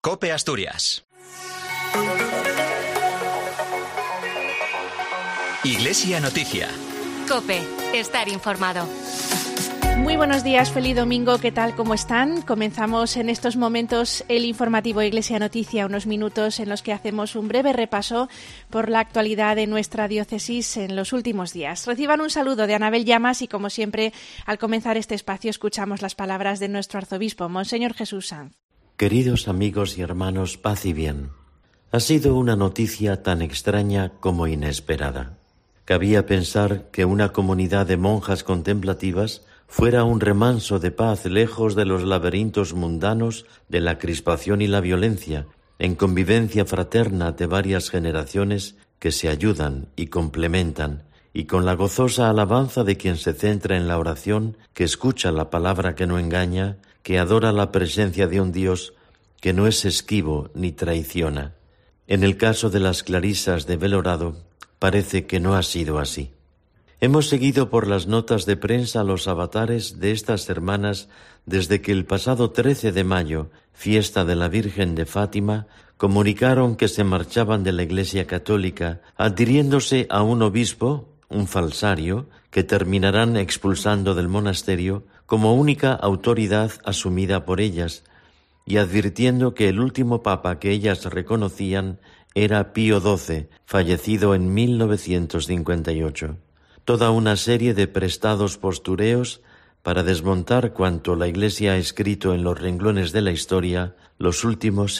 COPE Asturias. Iglesia Noticia. COPE. Estar informado. Muy buenos días, feliz domingo, ¿qué tal? ¿Cómo están? Comenzamos en estos momentos el informativo Iglesia Noticia, unos minutos en los que hacemos un breve repaso por la actualidad de nuestra diócesis en los últimos días. Reciban un saludo de Anabel Llamas y, como siempre, al comenzar este espacio escuchamos las palabras de nuestro arzobispo, Monseñor Jesús Sanz. Queridos amigos y hermanos, paz y bien. Ha sido una noticia tan extraña como inesperada. Cabía pensar que una comunidad de monjas contemplativas fuera un remanso de paz lejos de los laberintos mundanos de la crispación y la violencia, en convivencia fraterna de varias generaciones que se ayudan y complementan, y con la gozosa alabanza de quien se centra en la oración, que escucha la palabra que no engaña, que adora la presencia de un Dios que no es esquivo ni traiciona. En el caso de las clarisas de Belorado, parece que no ha sido así. Hemos seguido por las notas de prensa los avatares de estas hermanas desde que el pasado 13 de mayo, fiesta de la Virgen de Fátima, comunicaron que se marchaban de la Iglesia Católica, adhiriéndose a un obispo, un falsario, que terminarán expulsando del monasterio como única autoridad asumida por ellas, y advirtiendo que el último papa que ellas reconocían era Pío XII, fallecido en 1958. Toda una serie de prestados postureos para desmontar cuanto la Iglesia ha escrito en los renglones de la historia los últimos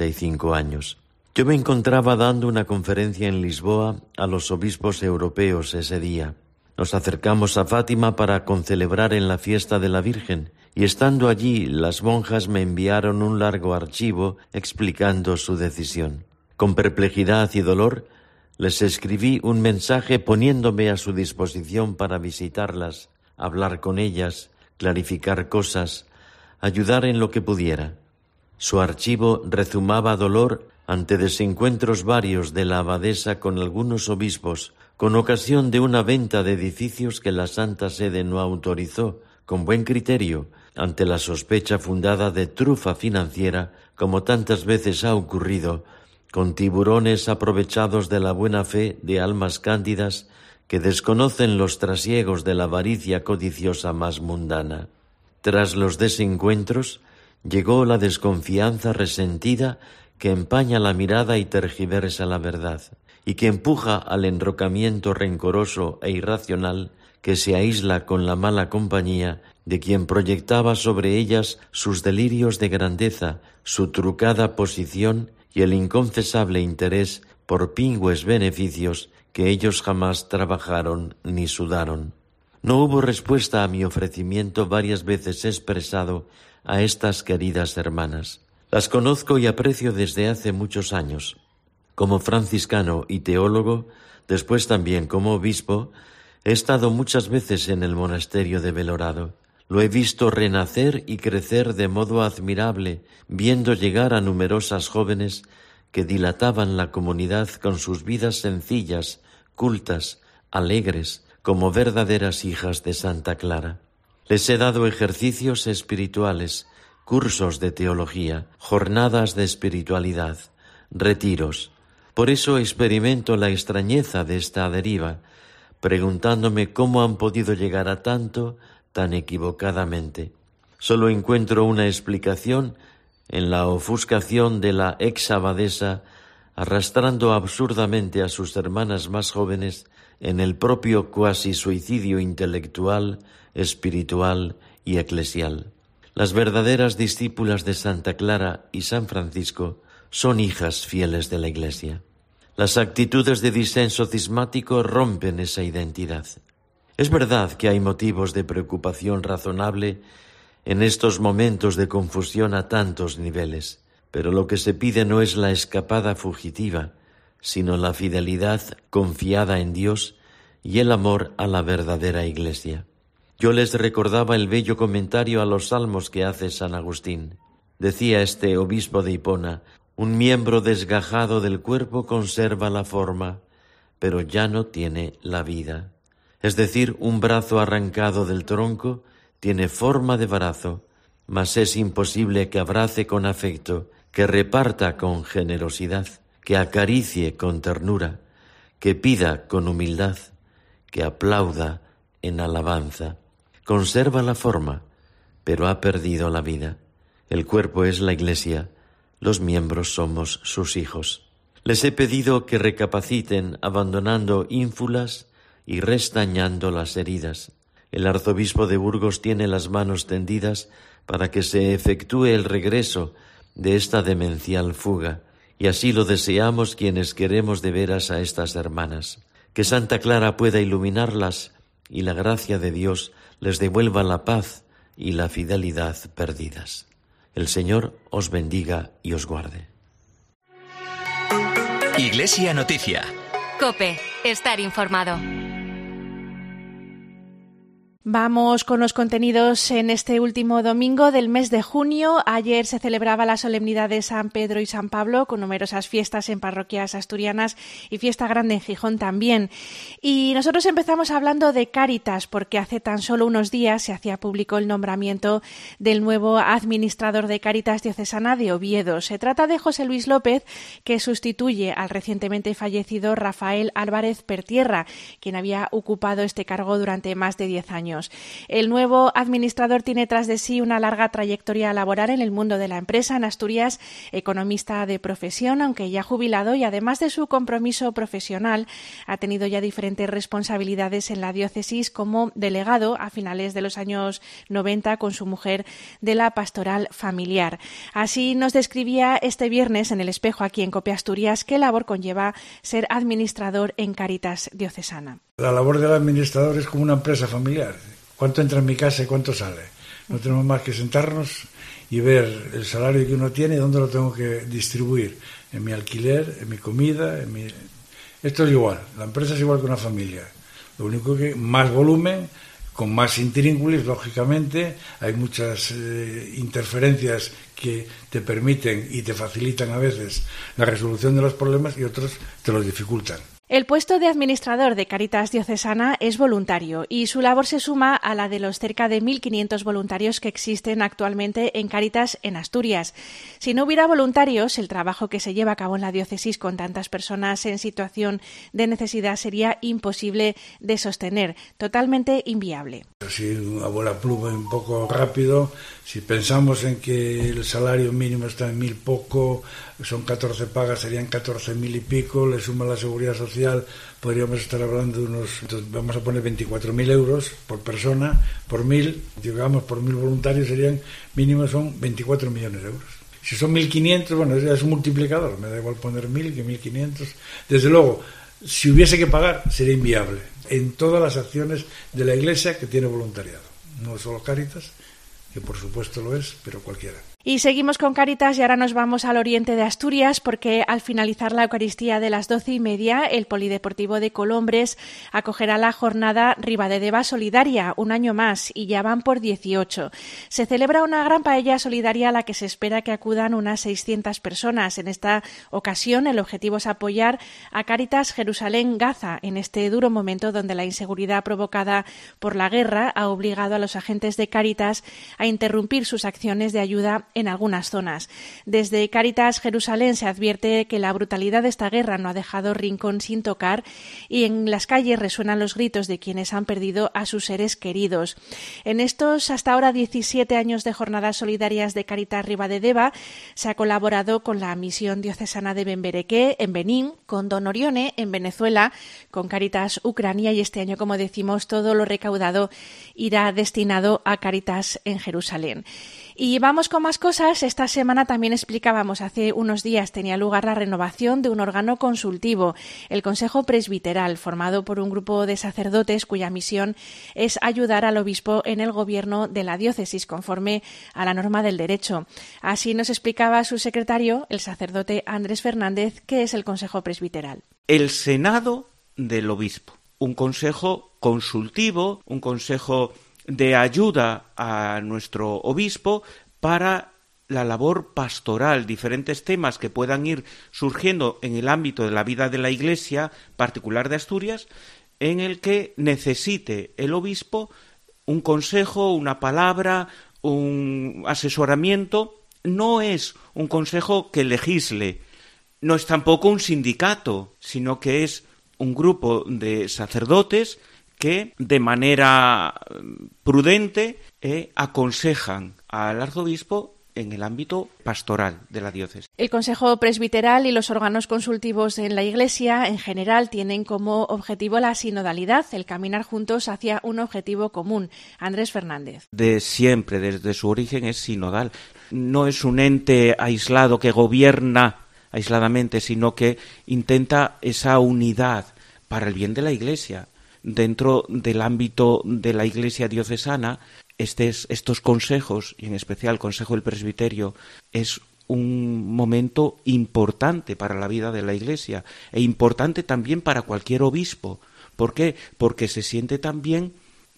65 años. Yo me encontraba dando una conferencia en Lisboa a los obispos europeos ese día. Nos acercamos a Fátima para concelebrar en la fiesta de la Virgen, y estando allí las monjas me enviaron un largo archivo explicando su decisión. Con perplejidad y dolor les escribí un mensaje poniéndome a su disposición para visitarlas, hablar con ellas, clarificar cosas, ayudar en lo que pudiera. Su archivo rezumaba dolor ante desencuentros varios de la abadesa con algunos obispos, con ocasión de una venta de edificios que la Santa Sede no autorizó, con buen criterio, ante la sospecha fundada de trufa financiera, como tantas veces ha ocurrido, con tiburones aprovechados de la buena fe de almas cándidas que desconocen los trasiegos de la avaricia codiciosa más mundana. Tras los desencuentros, llegó la desconfianza resentida que empaña la mirada y tergiversa la verdad, y que empuja al enrocamiento rencoroso e irracional que se aísla con la mala compañía de quien proyectaba sobre ellas sus delirios de grandeza, su trucada posición y el inconfesable interés por pingües beneficios que ellos jamás trabajaron ni sudaron. No hubo respuesta a mi ofrecimiento varias veces expresado a estas queridas hermanas. Las conozco y aprecio desde hace muchos años. Como franciscano y teólogo, después también como obispo, he estado muchas veces en el monasterio de Belorado. Lo he visto renacer y crecer de modo admirable, viendo llegar a numerosas jóvenes que dilataban la comunidad con sus vidas sencillas, cultas, alegres, como verdaderas hijas de Santa Clara. Les he dado ejercicios espirituales, cursos de teología, jornadas de espiritualidad, retiros. Por eso experimento la extrañeza de esta deriva, preguntándome cómo han podido llegar a tanto tan equivocadamente. Solo encuentro una explicación en la ofuscación de la ex abadesa, arrastrando absurdamente a sus hermanas más jóvenes en el propio cuasi suicidio intelectual, espiritual y eclesial. Las verdaderas discípulas de Santa Clara y San Francisco son hijas fieles de la Iglesia. Las actitudes de disenso cismático rompen esa identidad. Es verdad que hay motivos de preocupación razonable en estos momentos de confusión a tantos niveles, pero lo que se pide no es la escapada fugitiva, sino la fidelidad confiada en Dios y el amor a la verdadera Iglesia. Yo les recordaba el bello comentario a los salmos que hace San Agustín. Decía este obispo de Hipona: un miembro desgajado del cuerpo conserva la forma, pero ya no tiene la vida. Es decir, un brazo arrancado del tronco tiene forma de brazo, mas es imposible que abrace con afecto, que reparta con generosidad, que acaricie con ternura, que pida con humildad, que aplauda en alabanza. Conserva la forma, pero ha perdido la vida. El cuerpo es la Iglesia, los miembros somos sus hijos. Les he pedido que recapaciten abandonando ínfulas y restañando las heridas. El arzobispo de Burgos tiene las manos tendidas para que se efectúe el regreso de esta demencial fuga, y así lo deseamos quienes queremos de veras a estas hermanas. Que Santa Clara pueda iluminarlas y la gracia de Dios les devuelva la paz y la fidelidad perdidas. El Señor os bendiga y os guarde. Iglesia Noticia. COPE. Estar informado. Vamos con los contenidos en este último domingo del mes de junio. Ayer se celebraba la solemnidad de San Pedro y San Pablo, con numerosas fiestas en parroquias asturianas y fiesta grande en Gijón también. Y nosotros empezamos hablando de Cáritas, porque hace tan solo unos días se hacía público el nombramiento del nuevo administrador de Cáritas diocesana de Oviedo. Se trata de José Luis López, que sustituye al recientemente fallecido Rafael Álvarez Pertierra, quien había ocupado este cargo durante más de 10 años. El nuevo administrador tiene tras de sí una larga trayectoria laboral en el mundo de la empresa en Asturias, economista de profesión, aunque ya jubilado, y además de su compromiso profesional, ha tenido ya diferentes responsabilidades en la diócesis como delegado a finales de los años 90 con su mujer de la pastoral familiar. Así nos describía este viernes en El Espejo, aquí en COPE Asturias, qué labor conlleva ser administrador en Cáritas diocesana. La labor del administrador es como una empresa familiar. ¿Cuánto entra en mi casa y cuánto sale? No tenemos más que sentarnos y ver el salario que uno tiene y dónde lo tengo que distribuir. En mi alquiler, en mi comida, Esto es igual. La empresa es igual que una familia. Lo único que más volumen, con más intríngulis, lógicamente. Hay muchas interferencias que te permiten y te facilitan a veces la resolución de los problemas y otros te los dificultan. El puesto de administrador de Cáritas diocesana es voluntario y su labor se suma a la de los cerca de 1.500 voluntarios que existen actualmente en Cáritas en Asturias. Si no hubiera voluntarios, el trabajo que se lleva a cabo en la diócesis con tantas personas en situación de necesidad sería imposible de sostener, totalmente inviable. Si a bola pluma un poco rápido, si pensamos en que el salario mínimo está en 1.000 poco, son 14 pagas, serían 14.000 y pico, le suma la seguridad social, podríamos estar hablando de unos, entonces vamos a poner 24.000 euros por persona, por 1.000, digamos por 1.000 voluntarios serían, mínimo son 24 millones de euros. Si son 1.500, bueno, ya es un multiplicador, me da igual poner 1.000 que 1.500. Desde luego, si hubiese que pagar, sería inviable en todas las acciones de la Iglesia que tiene voluntariado. No solo Cáritas, que por supuesto lo es, pero cualquiera. Y seguimos con Cáritas y ahora nos vamos al oriente de Asturias, porque al finalizar la Eucaristía de las 12:30, el Polideportivo de Colombres acogerá la jornada Ribadedeva Solidaria, un año más, y ya van por 18. Se celebra una gran paella solidaria a la que se espera que acudan unas 600 personas. En esta ocasión, el objetivo es apoyar a Cáritas Jerusalén Gaza en este duro momento donde la inseguridad provocada por la guerra ha obligado a los agentes de Cáritas a interrumpir sus acciones de ayuda en algunas zonas. Desde Cáritas Jerusalén se advierte que la brutalidad de esta guerra no ha dejado rincón sin tocar y en las calles resuenan los gritos de quienes han perdido a sus seres queridos. En estos hasta ahora 17 años de jornadas solidarias de Cáritas Ribadedeva se ha colaborado con la Misión Diocesana de Benberequé en Benín, con Don Orione en Venezuela, con Cáritas Ucrania y este año, como decimos, todo lo recaudado irá destinado a Cáritas en Jerusalén. Y vamos con más cosas. Esta semana también explicábamos, hace unos días tenía lugar la renovación de un órgano consultivo, el Consejo Presbiteral, formado por un grupo de sacerdotes cuya misión es ayudar al obispo en el gobierno de la diócesis conforme a la norma del derecho. Así nos explicaba su secretario, el sacerdote Andrés Fernández, qué es el Consejo Presbiteral. El Senado del Obispo, un consejo consultivo, un consejo de ayuda a nuestro obispo para la labor pastoral, diferentes temas que puedan ir surgiendo en el ámbito de la vida de la Iglesia particular de Asturias, en el que necesite el obispo un consejo, una palabra, un asesoramiento no es un consejo que legisle, no es tampoco un sindicato, sino que es un grupo de sacerdotes que de manera prudente aconsejan al arzobispo en el ámbito pastoral de la diócesis. El Consejo Presbiteral y los órganos consultivos en la Iglesia en general tienen como objetivo la sinodalidad, el caminar juntos hacia un objetivo común. Andrés Fernández. De siempre, desde su origen, es sinodal. No es un ente aislado que gobierna aisladamente, sino que intenta esa unidad para el bien de la Iglesia. Dentro del ámbito de la Iglesia diocesana, estos consejos, y en especial el Consejo del Presbiterio, es un momento importante para la vida de la Iglesia e importante también para cualquier obispo. ¿Por qué? Porque se siente también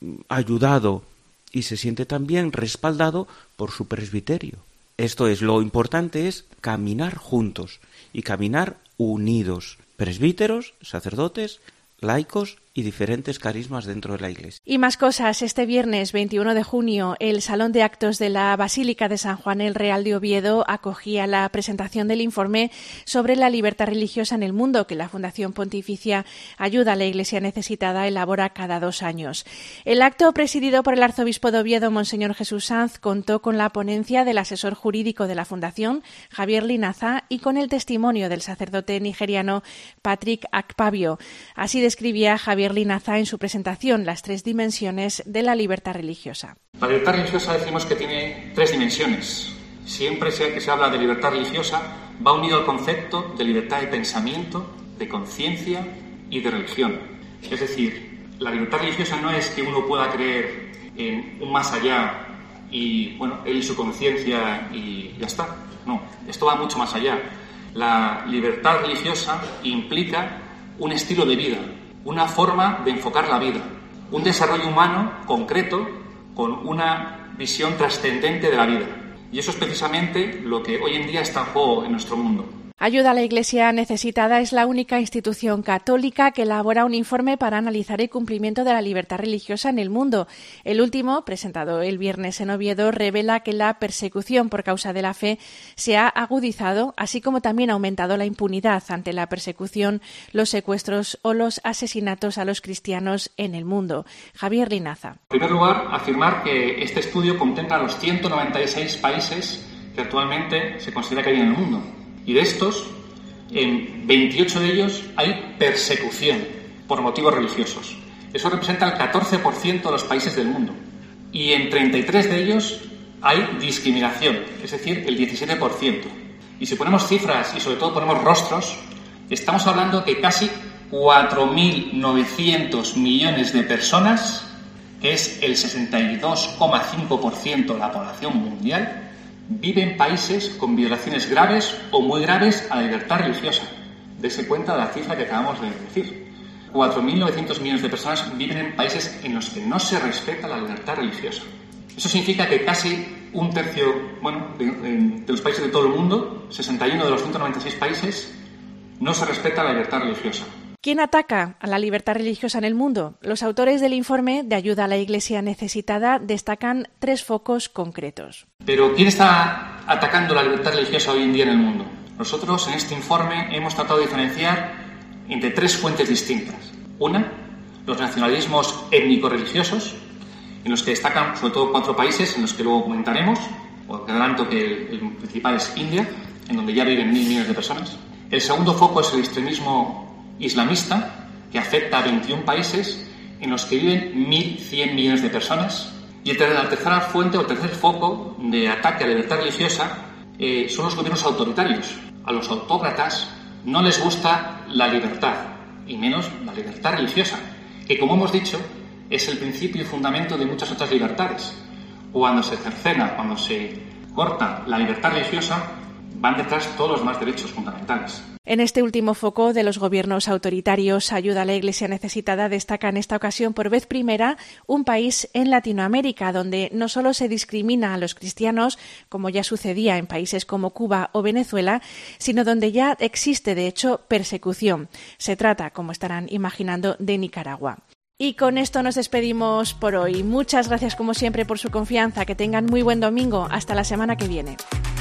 ayudado y se siente también respaldado por su presbiterio. Esto es, lo importante es caminar juntos y caminar unidos, presbíteros, sacerdotes, laicos y diferentes carismas dentro de la Iglesia. Y más cosas. Este viernes 21 de junio, el Salón de Actos de la Basílica de San Juan el Real de Oviedo acogía la presentación del informe sobre la libertad religiosa en el mundo que la Fundación Pontificia Ayuda a la Iglesia Necesitada elabora cada 2 años. El acto, presidido por el arzobispo de Oviedo, Monseñor Jesús Sanz, contó con la ponencia del asesor jurídico de la Fundación, Javier Linaza, y con el testimonio del sacerdote nigeriano Patrick Akpabio. Así describía Javier Linaza en su presentación las 3 dimensiones de la libertad religiosa. La libertad religiosa decimos que tiene 3 dimensiones. Siempre que se habla de libertad religiosa va unido al concepto de libertad de pensamiento, de conciencia y de religión. Es decir, la libertad religiosa no es que uno pueda creer en un más allá y, él y su conciencia y ya está. No, esto va mucho más allá. La libertad religiosa implica un estilo de vida, una forma de enfocar la vida, un desarrollo humano concreto con una visión trascendente de la vida. Y eso es precisamente lo que hoy en día está en juego en nuestro mundo. Ayuda a la Iglesia Necesitada es la única institución católica que elabora un informe para analizar el cumplimiento de la libertad religiosa en el mundo. El último, presentado el viernes en Oviedo, revela que la persecución por causa de la fe se ha agudizado, así como también ha aumentado la impunidad ante la persecución, los secuestros o los asesinatos a los cristianos en el mundo. Javier Linaza. En primer lugar, afirmar que este estudio contempla los 196 países que actualmente se considera que hay en el mundo. Y de estos, en 28 de ellos hay persecución por motivos religiosos. Eso representa el 14% de los países del mundo. Y en 33 de ellos hay discriminación, es decir, el 17%. Y si ponemos cifras y sobre todo ponemos rostros, estamos hablando que casi 4.900 millones de personas, que es el 62,5% de la población mundial, vive en países con violaciones graves o muy graves a la libertad religiosa. Dese cuenta de la cifra que acabamos de decir. 4.900 millones de personas viven en países en los que no se respeta la libertad religiosa. Eso significa que casi un tercio de los países de todo el mundo, 61 de los 196 países, no se respeta la libertad religiosa. ¿Quién ataca a la libertad religiosa en el mundo? Los autores del informe de Ayuda a la Iglesia Necesitada destacan 3 focos concretos. Pero ¿quién está atacando la libertad religiosa hoy en día en el mundo? Nosotros en este informe hemos tratado de diferenciar entre 3 fuentes distintas. Una, los nacionalismos étnico-religiosos, en los que destacan sobre todo 4 países, en los que luego comentaremos. Os adelanto que el principal es India, en donde ya viven 1.000 millones de personas. El segundo foco es el extremismo islamista, que afecta a 21 países en los que viven 1.100 millones de personas. Y la tercera fuente o el tercer foco de ataque a la libertad religiosa son los gobiernos autoritarios. A los autócratas no les gusta la libertad, y menos la libertad religiosa, que, como hemos dicho, es el principio y fundamento de muchas otras libertades. Cuando se cercena, cuando se corta la libertad religiosa, van detrás todos los demás derechos fundamentales. En este último foco de los gobiernos autoritarios, Ayuda a la Iglesia Necesitada destaca en esta ocasión por vez primera un país en Latinoamérica donde no solo se discrimina a los cristianos, como ya sucedía en países como Cuba o Venezuela, sino donde ya existe, de hecho, persecución. Se trata, como estarán imaginando, de Nicaragua. Y con esto nos despedimos por hoy. Muchas gracias, como siempre, por su confianza. Que tengan muy buen domingo. Hasta la semana que viene.